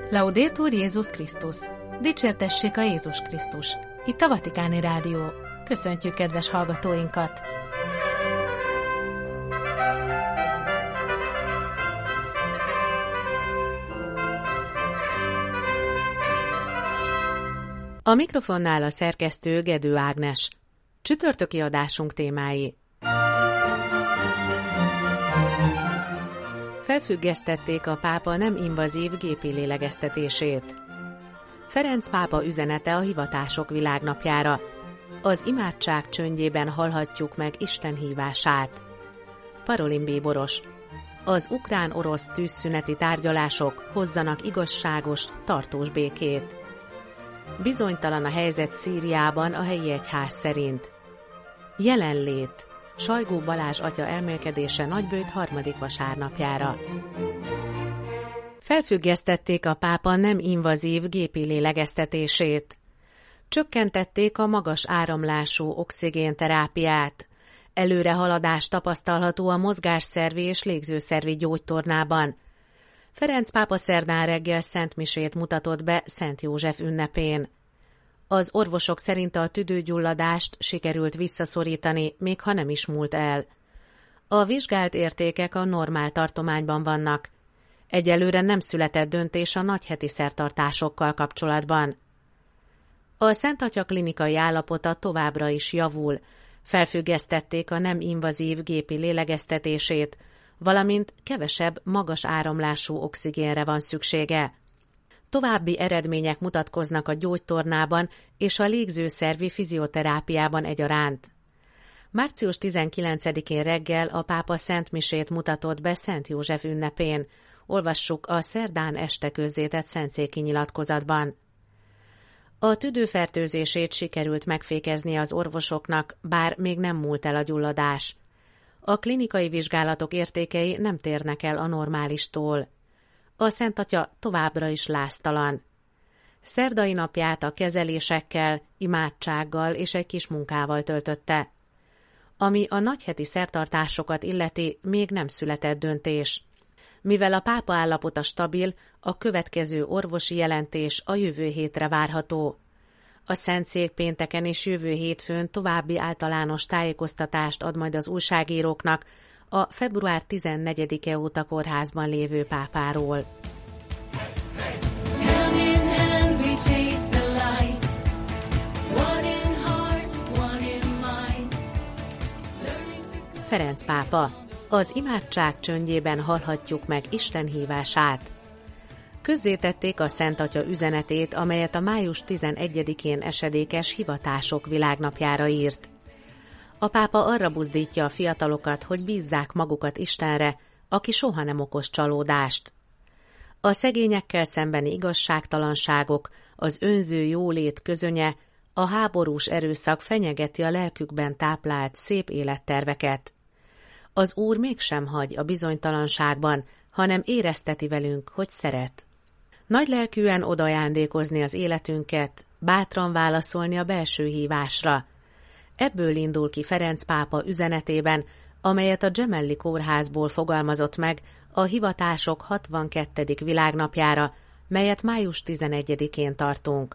Laudetur Jézus Krisztus! Dicsértessék a Jézus Krisztus! Itt a Vatikáni Rádió. Köszöntjük kedves hallgatóinkat! A mikrofonnál a szerkesztő Gedő Ágnes. Csütörtöki adásunk témái. Felfüggesztették a pápa nem invazív gépi lélegeztetését. Ferenc pápa üzenete a hivatások világnapjára. Az imádság csöndjében hallhatjuk meg Isten hívását. Parolin bíboros. Az ukrán-orosz tűzszüneti tárgyalások hozzanak igazságos, tartós békét. Bizonytalan a helyzet Szíriában a helyi egyház szerint. Jelenlét. Sajgó Balázs atya elmélkedése Nagybőjt harmadik vasárnapjára. Felfüggesztették a pápa nem invazív gépi lélegeztetését. Csökkentették a magas áramlású oxigénterápiát. Előrehaladás tapasztalható a mozgásszervi és légzőszervi gyógytornában. Ferenc pápa szerdán reggel szentmisét mutatott be Szent József ünnepén. Az orvosok szerint a tüdőgyulladást sikerült visszaszorítani, még ha nem is múlt el. A vizsgált értékek a normál tartományban vannak. Egyelőre nem született döntés a nagyheti szertartásokkal kapcsolatban. A Szent Atya klinikai állapota továbbra is javul. Felfüggesztették a nem invazív gépi lélegeztetését, valamint kevesebb magas áramlású oxigénre van szüksége. További eredmények mutatkoznak a gyógytornában és a légzőszervi fizioterápiában egyaránt. Március 19-én reggel a pápa szentmisét mutatott be Szent József ünnepén. Olvassuk a szerdán este közzétett szentszéki nyilatkozatban. A tüdőfertőzését sikerült megfékezni az orvosoknak, bár még nem múlt el a gyulladás. A klinikai vizsgálatok értékei nem térnek el a normálistól. A Szent Atya továbbra is láztalan. Szerdai napját a kezelésekkel, imádsággal és egy kis munkával töltötte. Ami a nagyheti szertartásokat illeti, még nem született döntés. Mivel a pápa állapota stabil, a következő orvosi jelentés a jövő hétre várható. A Szentszék pénteken és jövő hétfőn további általános tájékoztatást ad majd az újságíróknak a február 14-e óta kórházban lévő pápáról. Ferenc pápa. Az imádság csöndjében hallhatjuk meg Isten hívását. Közzétették a Szent Atya üzenetét, amelyet a május 11-én esedékes hivatások világnapjára írt. A pápa arra buzdítja a fiatalokat, hogy bízzák magukat Istenre, aki soha nem okoz csalódást. A szegényekkel szembeni igazságtalanságok, az önző jólét közönye, a háborús erőszak fenyegeti a lelkükben táplált szép életterveket. Az Úr mégsem hagy a bizonytalanságban, hanem érezteti velünk, hogy szeret. Nagylelkűen odaajándékozni az életünket, bátran válaszolni a belső hívásra. Ebből indul ki Ferenc pápa üzenetében, amelyet a Gemelli kórházból fogalmazott meg a hivatások 62. világnapjára, melyet május 11-én tartunk.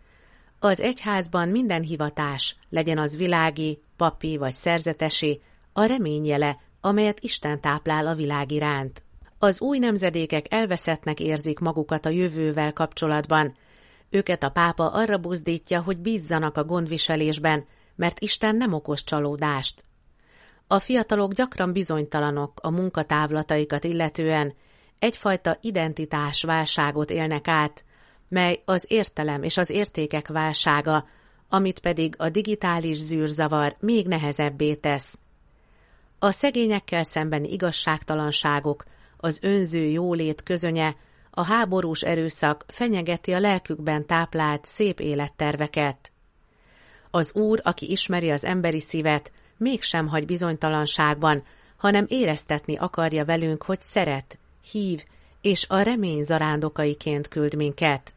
Az egyházban minden hivatás, legyen az világi, papi vagy szerzetesi, a reményjele, amelyet Isten táplál a világ iránt. Az új nemzedékek elveszettnek érzik magukat a jövővel kapcsolatban. Őket a pápa arra buzdítja, hogy bízzanak a gondviselésben, mert Isten nem okoz csalódást. A fiatalok gyakran bizonytalanok a munkatávlataikat illetően, egyfajta identitásválságot élnek át, mely az értelem és az értékek válsága, amit pedig a digitális zűrzavar még nehezebbé tesz. A szegényekkel szembeni igazságtalanságok, az önző jólét közönye, a háborús erőszak fenyegeti a lelkükben táplált szép életterveket. Az Úr, aki ismeri az emberi szívet, mégsem hagy bizonytalanságban, hanem éreztetni akarja velünk, hogy szeret, hív, és a remény zarándokaiként küld minket.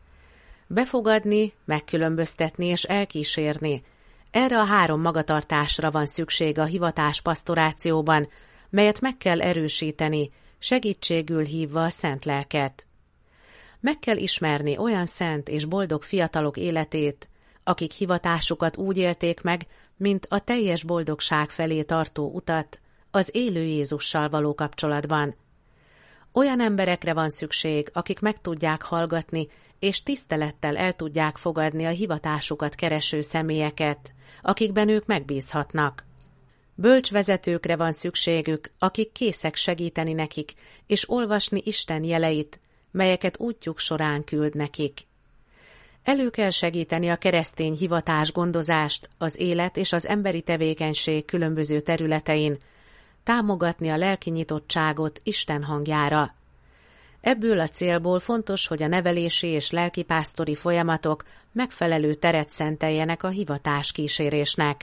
Befogadni, megkülönböztetni és elkísérni. Erre a 3 magatartásra van szükség a hivatás pasztorációban, melyet meg kell erősíteni, segítségül hívva a Szent Lelket. Meg kell ismerni olyan szent és boldog fiatalok életét, akik hivatásukat úgy élték meg, mint a teljes boldogság felé tartó utat az élő Jézussal való kapcsolatban. Olyan emberekre van szükség, akik meg tudják hallgatni, és tisztelettel el tudják fogadni a hivatásukat kereső személyeket, akikben ők megbízhatnak. Bölcs vezetőkre van szükségük, akik készek segíteni nekik, és olvasni Isten jeleit, melyeket útjuk során küld nekik. Elő kell segíteni a keresztény hivatás gondozást az élet és az emberi tevékenység különböző területein, támogatni a lelki nyitottságot Isten hangjára. Ebből a célból fontos, hogy a nevelési és lelkipásztori folyamatok megfelelő teret szenteljenek a hivatás kísérésnek.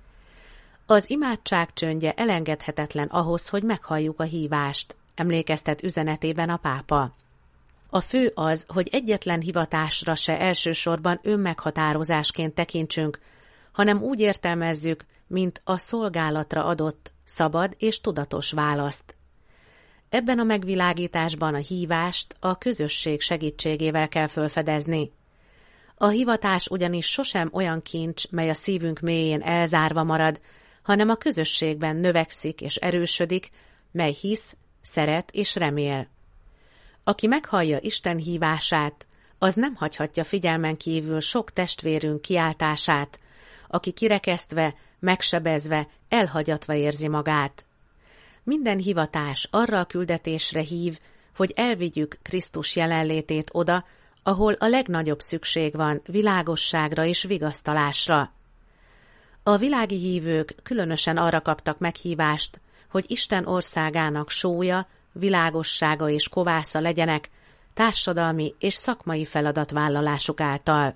Az imádság csöndje elengedhetetlen ahhoz, hogy meghalljuk a hívást, emlékeztet üzenetében a pápa. A fő az, hogy egyetlen hivatásra se elsősorban önmeghatározásként tekintsünk, hanem úgy értelmezzük, mint a szolgálatra adott, szabad és tudatos választ. Ebben a megvilágításban a hívást a közösség segítségével kell felfedezni. A hivatás ugyanis sosem olyan kincs, mely a szívünk mélyén elzárva marad, hanem a közösségben növekszik és erősödik, mely hisz, szeret és remél. Aki meghallja Isten hívását, az nem hagyhatja figyelmen kívül sok testvérünk kiáltását, aki kirekesztve, megsebezve, elhagyatva érzi magát. Minden hivatás arra a küldetésre hív, hogy elvigyük Krisztus jelenlétét oda, ahol a legnagyobb szükség van világosságra és vigasztalásra. A világi hívők különösen arra kaptak meghívást, hogy Isten országának sója, világossága és kovásza legyenek társadalmi és szakmai feladatvállalásuk által.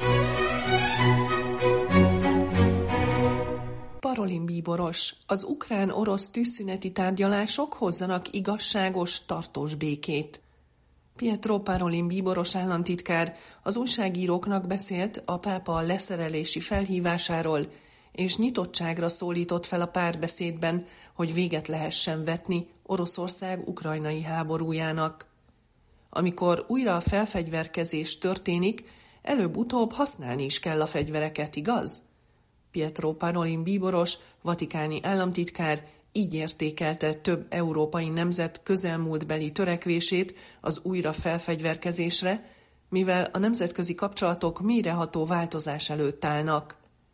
Parolin bíboros, az ukrán-orosz tűzszüneti tárgyalások hozzanak igazságos, tartós békét. Pietro Parolin bíboros államtitkár az újságíróknak beszélt a pápa leszerelési felhívásáról, és nyitottságra szólított fel a párbeszédben, hogy véget lehessen vetni Oroszország ukrajnai háborújának. Amikor újra a felfegyverkezés történik, előbb-utóbb használni is kell a fegyvereket, igaz? Pietro Parolin bíboros, vatikáni államtitkár így értékelte több európai nemzet közelmúltbeli törekvését az újra felfegyverkezésre, mivel a nemzetközi kapcsolatok mélyreható változás előtt állnak.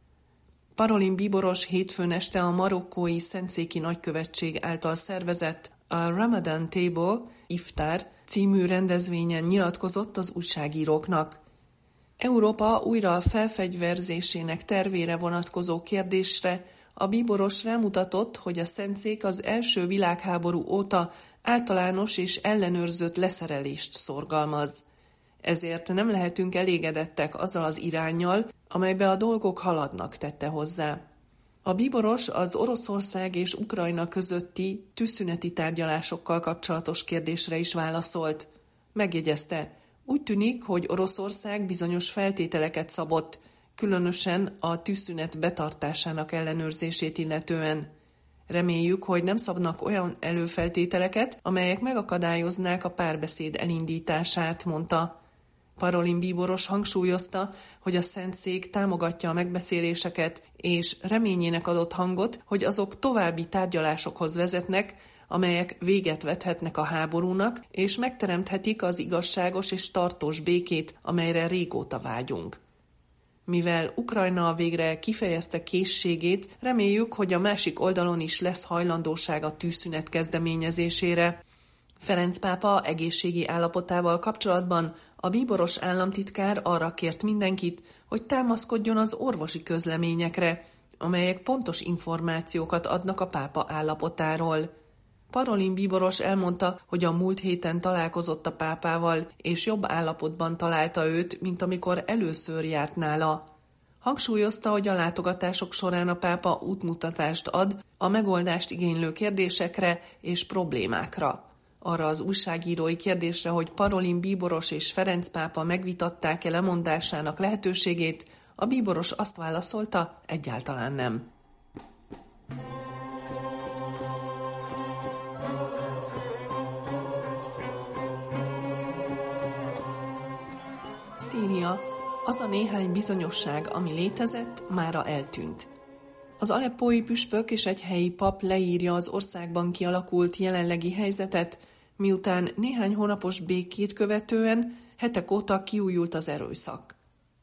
Parolin bíboros hétfőn este a marokkói Szentszéki Nagykövetség által szervezett a Ramadan Table, Iftar című rendezvényen nyilatkozott az újságíróknak. Európa újra felfegyverzésének tervére vonatkozó kérdésre a bíboros rámutatott, hogy a Szentszék az első világháború óta általános és ellenőrzött leszerelést szorgalmaz. Ezért nem lehetünk elégedettek azzal az iránnyal, amelybe a dolgok haladnak, tette hozzá. A bíboros az Oroszország és Ukrajna közötti tűzszüneti tárgyalásokkal kapcsolatos kérdésre is válaszolt. Megjegyezte, úgy tűnik, hogy Oroszország bizonyos feltételeket szabott, különösen a tűzszünet betartásának ellenőrzését illetően. Reméljük, hogy nem szabnak olyan előfeltételeket, amelyek megakadályoznák a párbeszéd elindítását, mondta. Parolin bíboros hangsúlyozta, hogy a Szentszék támogatja a megbeszéléseket, és reményének adott hangot, hogy azok további tárgyalásokhoz vezetnek, amelyek véget vethetnek a háborúnak, és megteremthetik az igazságos és tartós békét, amelyre régóta vágyunk. Mivel Ukrajna végre kifejezte készségét, reméljük, hogy a másik oldalon is lesz hajlandóság a tűzszünet kezdeményezésére. Ferenc pápa egészségi állapotával kapcsolatban a bíboros államtitkár arra kért mindenkit, hogy támaszkodjon az orvosi közleményekre, amelyek pontos információkat adnak a pápa állapotáról. Parolin bíboros elmondta, hogy a múlt héten találkozott a pápával, és jobb állapotban találta őt, mint amikor először járt nála. Hangsúlyozta, hogy a látogatások során a pápa útmutatást ad a megoldást igénylő kérdésekre és problémákra. Arra az újságírói kérdésre, hogy Parolin bíboros és Ferenc pápa megvitatták-e lemondásának lehetőségét, a bíboros azt válaszolta, egyáltalán nem. Az a néhány bizonyosság, ami létezett, mára eltűnt. Az aleppói püspök és egy helyi pap leírja az országban kialakult jelenlegi helyzetet, miután néhány hónapos békét követően hetek óta kiújult az erőszak.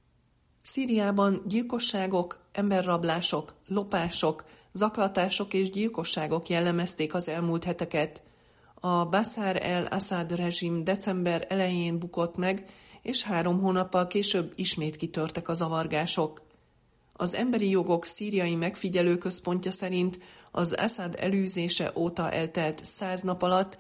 Szíriában gyilkosságok, emberrablások, lopások, zaklatások és gyilkosságok jellemezték az elmúlt heteket. A Bashar el-Assad rezsim december elején bukott meg, és 3 hónappal később ismét kitörtek a zavargások. Az Emberi Jogok Szíriai Megfigyelőközpontja szerint az Assad elűzése óta eltelt 100 nap alatt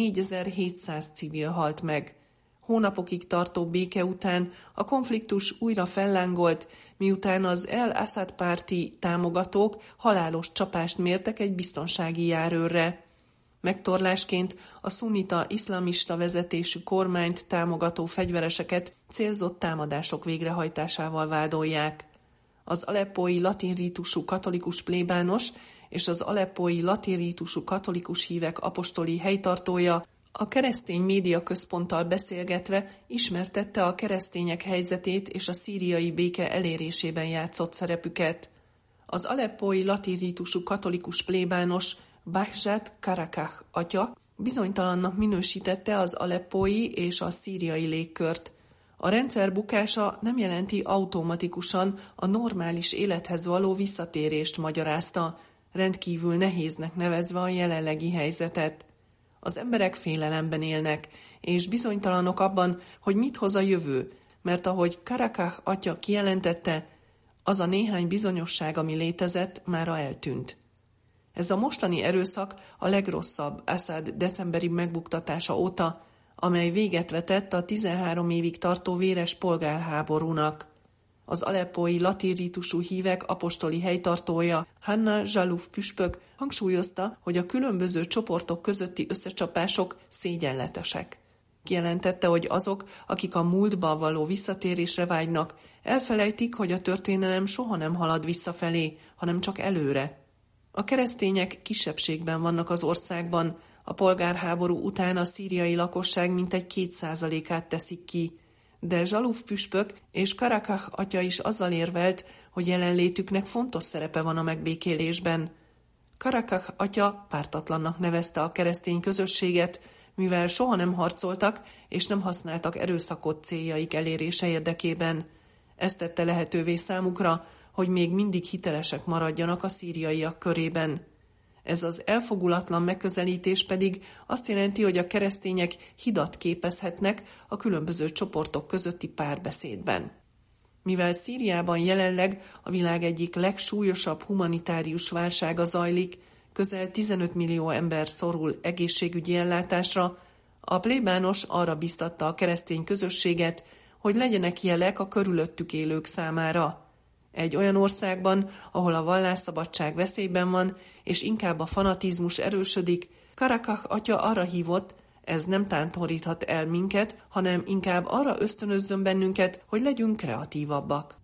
4700 civil halt meg. Hónapokig tartó béke után a konfliktus újra fellángolt, miután az el-Assad párti támogatók halálos csapást mértek egy biztonsági járőrre. Megtorlásként a szunnita iszlamista vezetésű kormányt támogató fegyvereseket célzott támadások végrehajtásával vádolják. Az aleppói latin rítusú katolikus plébános és az aleppói latin rítusú katolikus hívek apostoli helytartója a keresztény média központtal beszélgetve ismertette a keresztények helyzetét és a szíriai béke elérésében játszott szerepüket. Az aleppói latin rítusú katolikus plébános Bahjat Karakah atya bizonytalannak minősítette az aleppói és a szíriai légkört. A rendszer bukása nem jelenti automatikusan a normális élethez való visszatérést, magyarázta, rendkívül nehéznek nevezve a jelenlegi helyzetet. Az emberek félelemben élnek, és bizonytalanok abban, hogy mit hoz a jövő, mert ahogy Karakah atya kijelentette, az a néhány bizonyosság, ami létezett, mára eltűnt. Ez a mostani erőszak a legrosszabb Assad decemberi megbuktatása óta, amely véget vetett a 13 évig tartó véres polgárháborúnak. Az aleppói latin rítusú hívek apostoli helytartója, Hanna Zsaluf püspök hangsúlyozta, hogy a különböző csoportok közötti összecsapások szégyenletesek. Kijelentette, hogy azok, akik a múltba való visszatérésre vágynak, elfelejtik, hogy a történelem soha nem halad visszafelé, hanem csak előre. A keresztények kisebbségben vannak az országban, a polgárháború után a szíriai lakosság mintegy 2%-át teszik ki, de Zsaluf püspök és Karakah atya is azzal érvelt, hogy jelenlétüknek fontos szerepe van a megbékélésben. Karakah atya pártatlannak nevezte a keresztény közösséget, mivel soha nem harcoltak és nem használtak erőszakot céljaik elérése érdekében. Ez tette lehetővé számukra, hogy még mindig hitelesek maradjanak a szíriaiak körében. Ez az elfogulatlan megközelítés pedig azt jelenti, hogy a keresztények hidat képezhetnek a különböző csoportok közötti párbeszédben. Mivel Szíriában jelenleg a világ egyik legsúlyosabb humanitárius válsága zajlik, közel 15 millió ember szorul egészségügyi ellátásra, a plébános arra biztatta a keresztény közösséget, hogy legyenek jelek a körülöttük élők számára. Egy olyan országban, ahol a vallásszabadság veszélyben van, és inkább a fanatizmus erősödik, Karakah atya arra hívott, ez nem tántoríthat el minket, hanem inkább arra ösztönözzön bennünket, hogy legyünk kreatívabbak.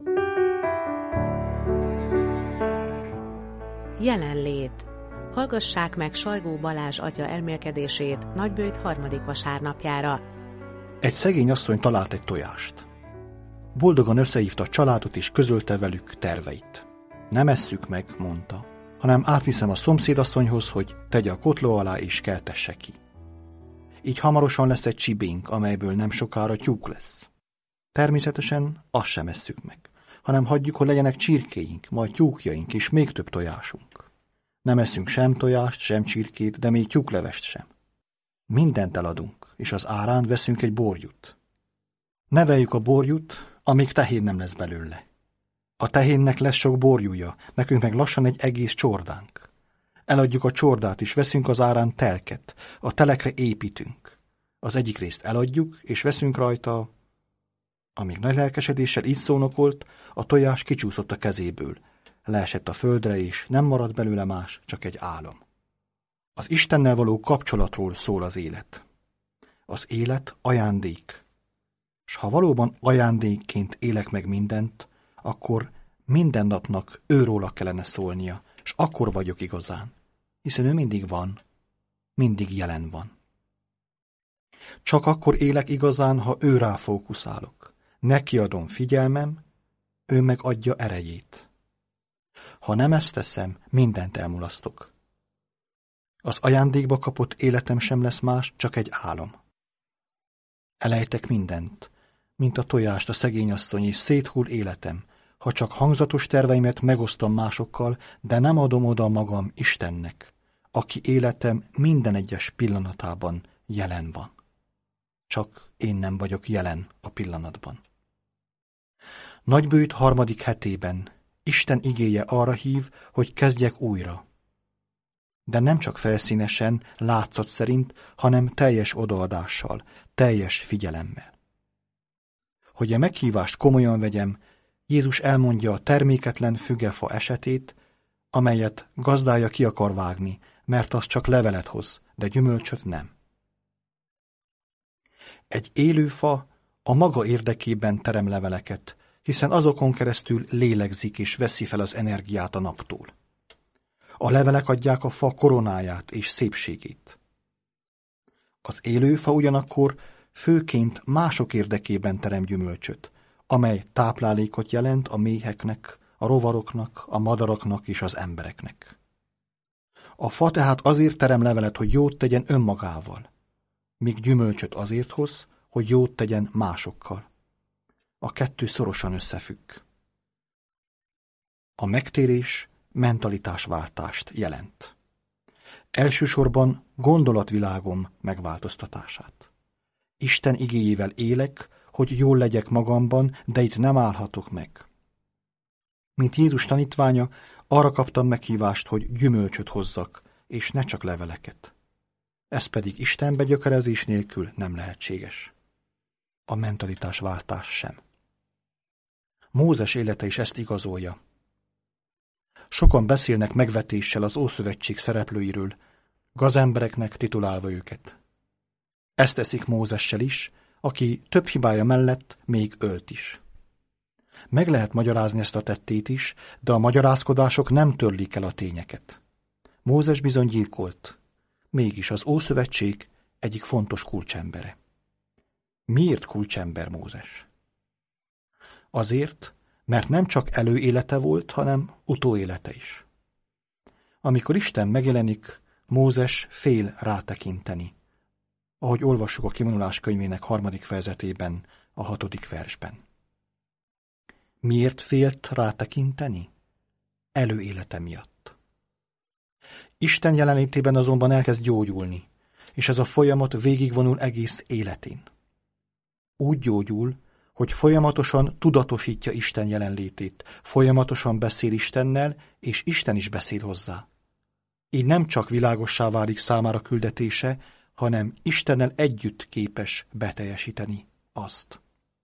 Jelenlét. Hallgassák meg Sajgó Balázs atya elmélkedését Nagybőjt 3. vasárnapjára. Egy szegény asszony talált egy tojást. Boldogan összehívta a családot és közölte velük terveit. Nem esszük meg, mondta, hanem átviszem a szomszédasszonyhoz, hogy tegye a kotló alá és keltesse ki. Így hamarosan lesz egy csibénk, amelyből nem sokára tyúk lesz. Természetesen azt sem esszük meg, hanem hagyjuk, hogy legyenek csirkéink, majd tyúkjaink és még több tojásunk. Nem eszünk sem tojást, sem csirkét, de még tyúklevest sem. Mindent eladunk, és az árán veszünk egy borjút. Neveljük a borjút, amíg tehén nem lesz belőle. A tehénnek lesz sok borjúja, nekünk meg lassan egy egész csordánk. Eladjuk a csordát, és veszünk az árán telket, a telekre építünk. Az egyik részt eladjuk, és veszünk rajta. Amíg nagy lelkesedéssel így szónokolt, a tojás kicsúszott a kezéből. Leesett a földre, és nem maradt belőle más, csak egy álom. Az Istennel való kapcsolatról szól az élet. Az élet ajándék. S ha valóban ajándékként élek meg mindent, akkor minden napnak őróla kellene szólnia, s akkor vagyok igazán, hiszen ő mindig van, mindig jelen van. Csak akkor élek igazán, ha őrá fókuszálok. neki adom figyelmem, ő meg adja erejét. Ha nem ezt teszem, mindent elmulasztok. Az ajándékba kapott életem sem lesz más, csak egy álom. Elejtek mindent, mint a tojást a szegény asszony, és széthull életem, ha csak hangzatos terveimet megosztom másokkal, de nem adom oda magam Istennek, aki életem minden egyes pillanatában jelen van. Csak én nem vagyok jelen a pillanatban. Nagybőjt 3. hetében Isten igéje arra hív, hogy kezdjek újra. De nem csak felszínesen, látszat szerint, hanem teljes odaadással, teljes figyelemmel. Hogy a meghívást komolyan vegyem, Jézus elmondja a terméketlen fügefa esetét, amelyet gazdája ki akar vágni, mert az csak levelet hoz, de gyümölcsöt nem. Egy élő fa a maga érdekében terem leveleket, hiszen azokon keresztül lélegzik és veszi fel az energiát a naptól. A levelek adják a fa koronáját és szépségét. Az élő fa ugyanakkor főként mások érdekében terem gyümölcsöt, amely táplálékot jelent a méheknek, a rovaroknak, a madaraknak és az embereknek. A fa tehát azért terem levelet, hogy jót tegyen önmagával, míg gyümölcsöt azért hoz, hogy jót tegyen másokkal. A kettő szorosan összefügg. A megtérés mentalitásváltást jelent. Elsősorban gondolatvilágom megváltoztatását. Isten igéjével élek, hogy jól legyek magamban, de itt nem állhatok meg. Mint Jézus tanítványa, arra kaptam meghívást, hogy gyümölcsöt hozzak, és ne csak leveleket. Ez pedig Istenbe gyökerezés nélkül nem lehetséges. A mentalitásváltás sem. Mózes élete is ezt igazolja. Sokan beszélnek megvetéssel az Ószövetség szereplőiről, gazembereknek titulálva őket. Ezt teszik Mózessel is, aki több hibája mellett még ölt is. Meg lehet magyarázni ezt a tettét is, de a magyarázkodások nem törlik el a tényeket. Mózes bizony gyilkolt, mégis az Ószövetség egyik fontos kulcsembere. Miért kulcsember Mózes? Azért, mert nem csak előélete volt, hanem utóélete is. Amikor Isten megjelenik, Mózes fél rátekinteni, ahogy olvassuk a Kivonulás könyvének 3. fejezetében, a 6. versben. Miért félt rátekinteni? Előélete miatt. Isten jelenlétében azonban elkezd gyógyulni, és ez a folyamat végigvonul egész életén. Úgy gyógyul, hogy folyamatosan tudatosítja Isten jelenlétét, folyamatosan beszél Istennel, és Isten is beszél hozzá. Így nem csak világossá válik számára küldetése, hanem Istennel együtt képes beteljesíteni azt.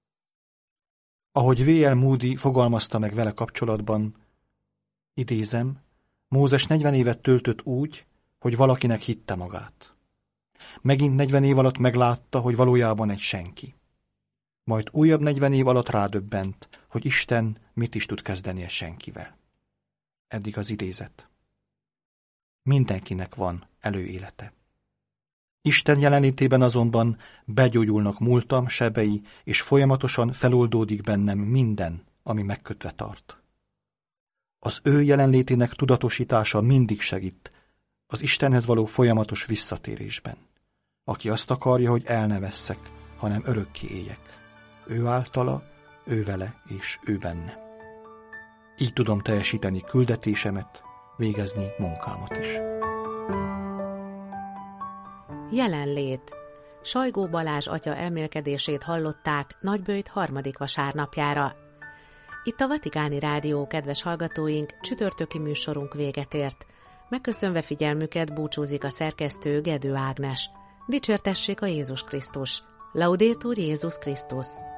Ahogy V.L. Moody fogalmazta meg vele kapcsolatban, idézem, Mózes 40 évet töltött úgy, hogy valakinek hitte magát. Megint 40 év alatt meglátta, hogy valójában egy senki. Majd újabb 40 év alatt rádöbbent, hogy Isten mit is tud kezdeni egy senkivel. Eddig az idézet. Mindenkinek van előélete. Isten jelenlétében azonban begyógyulnak múltam, sebei, és folyamatosan feloldódik bennem minden, ami megkötve tart. Az ő jelenlétének tudatosítása mindig segít az Istenhez való folyamatos visszatérésben. Aki azt akarja, hogy el ne vesszek, hanem örökké éljek. Ő általa, ő vele és ő benne. Így tudom teljesíteni küldetésemet, végezni munkámat is. Jelenlét. Sajgó Balázs atya elmélkedését hallották Nagybőjt 3. vasárnapjára. Itt a Vatikáni Rádió, kedves hallgatóink, csütörtöki műsorunk véget ért. Megköszönve figyelmüket búcsúzik a szerkesztő Gedő Ágnes. Dicsértessék a Jézus Krisztus! Laudetur Jézus Krisztus!